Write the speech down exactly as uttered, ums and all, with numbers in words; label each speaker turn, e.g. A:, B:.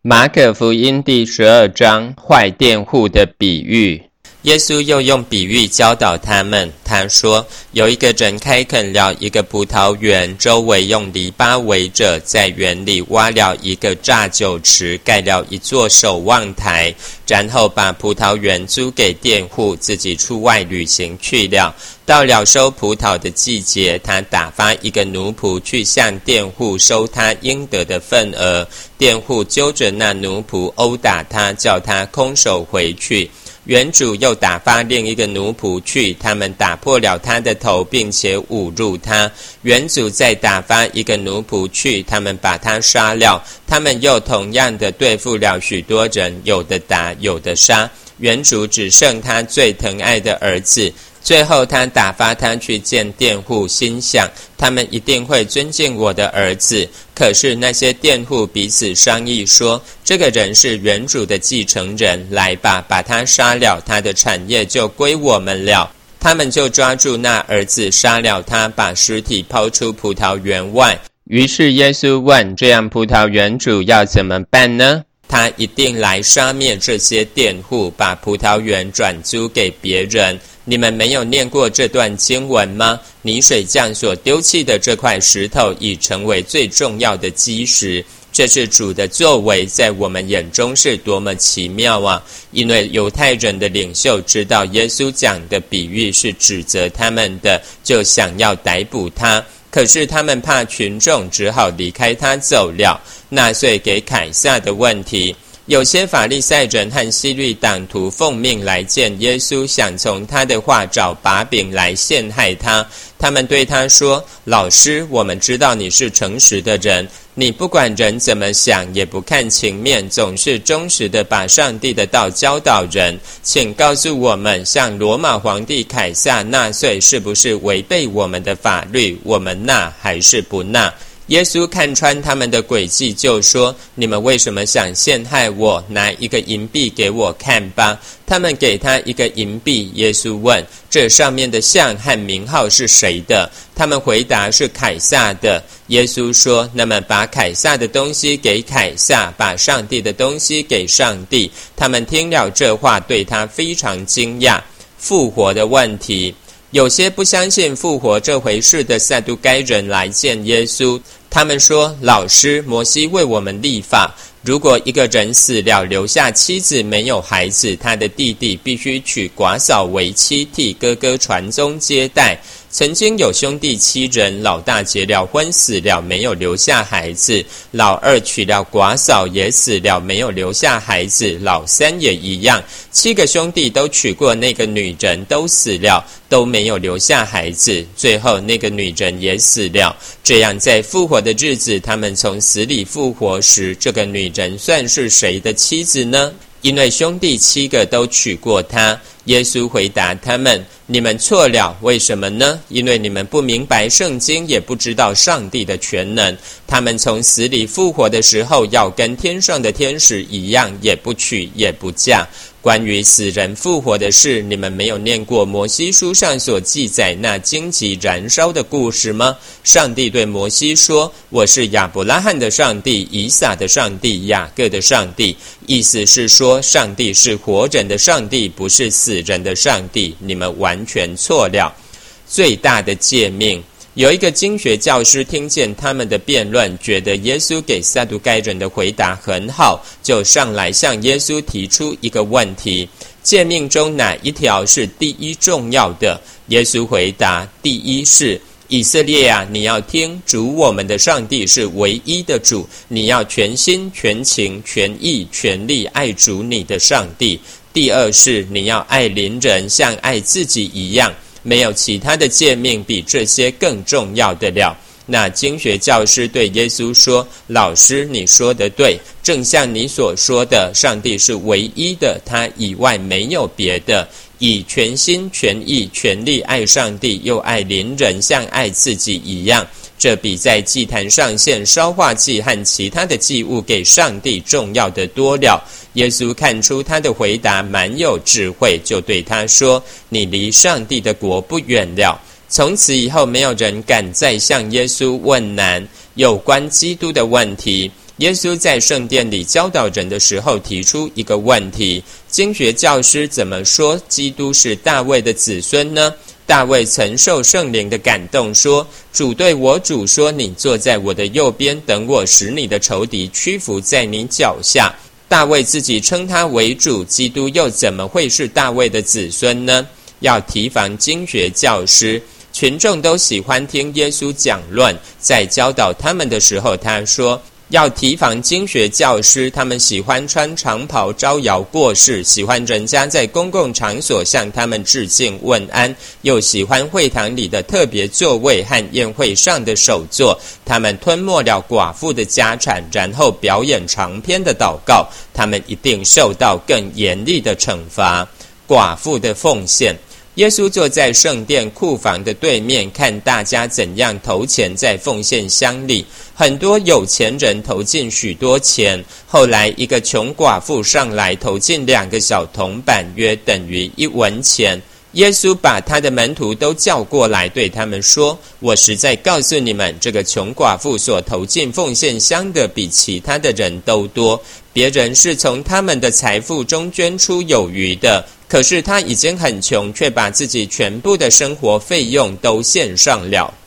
A: 马可福音第十二章，坏佃户的比喻。耶稣又用比喻教导他们，他说，有一个人开垦了一个葡萄园，周围用篱笆围着，在园里挖了一个榨酒池，盖了一座守望台，然后把葡萄园租给佃户，自己出外旅行去了。到了收葡萄的季节，他打发一个奴仆去向佃户收他应得的份额，佃户揪着那奴仆殴打他，叫他空手回去。园主又打发另一个奴仆去，他们打破了他的头，并且侮辱他。园主再打发一个奴仆去，他们把他杀了。他们又同样的对付了许多人，有的打，有的杀。园主只剩他最疼爱的儿子。最后他打发他去见佃户，心想他们一定会尊敬我的儿子。可是那些佃户彼此商议说，这个人是园主的继承人，来吧，把他杀了，他的产业就归我们了。他们就抓住那儿子，杀了他，把尸体抛出葡萄园外。于是耶稣问，这样葡萄园主要怎么办呢？他一定来杀灭这些佃户，把葡萄园转租给别人。你们没有念过这段经文吗？泥水匠所丢弃的这块石头已成为最重要的基石。这是主的作为，在我们眼中是多么奇妙啊！因为犹太人的领袖知道耶稣讲的比喻是指责他们的，就想要逮捕他。可是他们怕群众，只好离开他走了。纳税给凯撒的问题，有些法利赛人和希律党徒奉命来见耶稣，想从他的话找把柄来陷害他。他们对他说，老师，我们知道你是诚实的人，你不管人怎么想，也不看情面，总是忠实的把上帝的道教导人。请告诉我们，向罗马皇帝凯撒纳税是不是违背我们的法律？我们纳还是不纳？耶稣看穿他们的诡计，就说，你们为什么想陷害我？拿一个银币给我看吧。他们给他一个银币。耶稣问，这上面的像和名号是谁的？他们回答，是凯撒的。耶稣说，那么把凯撒的东西给凯撒，把上帝的东西给上帝。他们听了这话，对他非常惊讶。复活的问题，有些不相信复活这回事的撒都该人来见耶稣，他们说，老师，摩西为我们立法，如果一个人死了，留下妻子没有孩子，他的弟弟必须娶寡嫂为妻，替哥哥传宗接代。曾经有兄弟七人，老大结了婚死了，没有留下孩子，老二娶了寡嫂也死了，没有留下孩子，老三也一样。七个兄弟都娶过那个女人，都死了，都没有留下孩子，最后那个女人也死了。这样在复活的日子，他们从死里复活时，这个女人算是谁的妻子呢？因为兄弟七个都娶过她。耶稣回答他们，你们错了，为什么呢？因为你们不明白圣经，也不知道上帝的全能。他们从死里复活的时候，要跟天上的天使一样，也不娶也不嫁。关于死人复活的事，你们没有念过摩西书上所记载那荆棘燃烧的故事吗？上帝对摩西说，我是亚伯拉罕的上帝，以撒的上帝，雅各的上帝。意思是说，上帝是活人的上帝，不是死人的上帝。你们完全错了。最大的诫命，有一个经学教师听见他们的辩论，觉得耶稣给撒都该人的回答很好，就上来向耶稣提出一个问题，诫命中哪一条是第一重要的？耶稣回答，第一是，以色列啊，你要听，主我们的上帝是唯一的主，你要全心全情全意全力爱主你的上帝。第二是，你要爱邻人像爱自己一样，没有其他的诫命比这些更重要的了。那经学教师对耶稣说，老师，你说得对，正像你所说的，上帝是唯一的，他以外没有别的。以全心全意全力爱上帝，又爱邻人像爱自己一样，这比在祭坛上献烧化祭和其他的祭物给上帝重要的多了。耶稣看出他的回答蛮有智慧，就对他说，你离上帝的国不远了。从此以后，没有人敢再向耶稣问难有关基督的问题。 耶稣在圣殿里教导人的时候，提出一个问题：经学教师怎么说基督是大卫的子孙呢？大卫曾受圣灵的感动说，主对我主说，你坐在我的右边，等我使你的仇敌屈服在你脚下。大卫自己称他为主，基督又怎么会是大卫的子孙呢？要提防经学教师。群众都喜欢听耶稣讲论，在教导他们的时候，他说要提防经学教师，他们喜欢穿长袍招摇过市，喜欢人家在公共场所向他们致敬问安，又喜欢会堂里的特别座位和宴会上的首座。他们吞没了寡妇的家产，然后表演长篇的祷告，他们一定受到更严厉的惩罚。寡妇的奉献。耶稣坐在圣殿库房的对面，看大家怎样投钱在奉献箱里。很多有钱人投进许多钱，后来一个穷寡妇上来投进两个小铜板，约等于一文钱。耶稣把他的门徒都叫过来，对他们说，我实在告诉你们，这个穷寡妇所投进奉献箱的比其他的人都多，别人是从他们的财富中捐出有余的，可是他已经很穷，却把自己全部的生活费用都献上了。